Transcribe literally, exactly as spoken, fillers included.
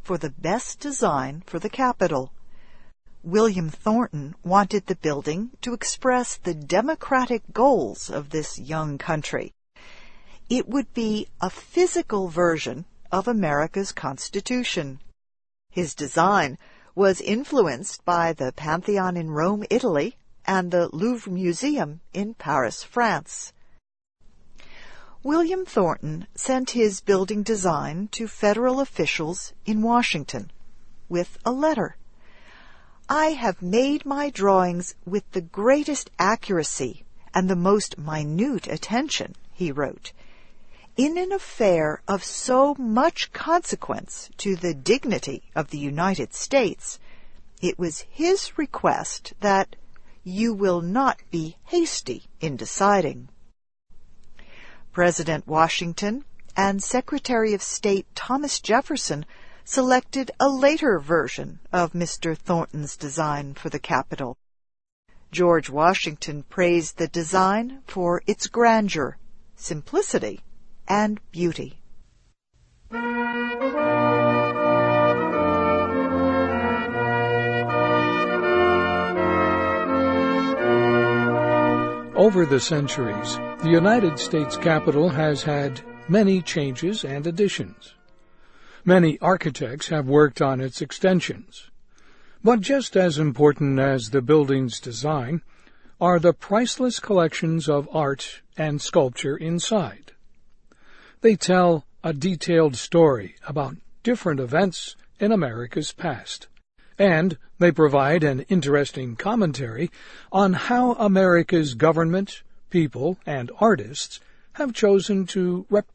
for the best design for the Capitol. William Thornton wanted the building to express the democratic goals of this young country. It would be a physical version of America's Constitution. His design was influenced by the Pantheon in Rome, Italy, and the Louvre Museum in Paris, France. William Thornton sent his building design to federal officials in Washington with a letter. "I have made my drawings with the greatest accuracy and the most minute attention," he wrote. "In an affair of so much consequence to the dignity of the United States, it was his request that you will not be hasty in deciding." President Washington and Secretary of State Thomas Jefferson selected a later version of Mister Thornton's design for the Capitol. George Washington praised the design for its grandeur, simplicity, and beauty. Over the centuries, the United States Capitol has had many changes and additions. Many architects have worked on its extensions. But just as important as the building's design are the priceless collections of art and sculpture inside. They tell a detailed story about different events in America's past, and they provide an interesting commentary on how America's government, people, and artists have chosen to represent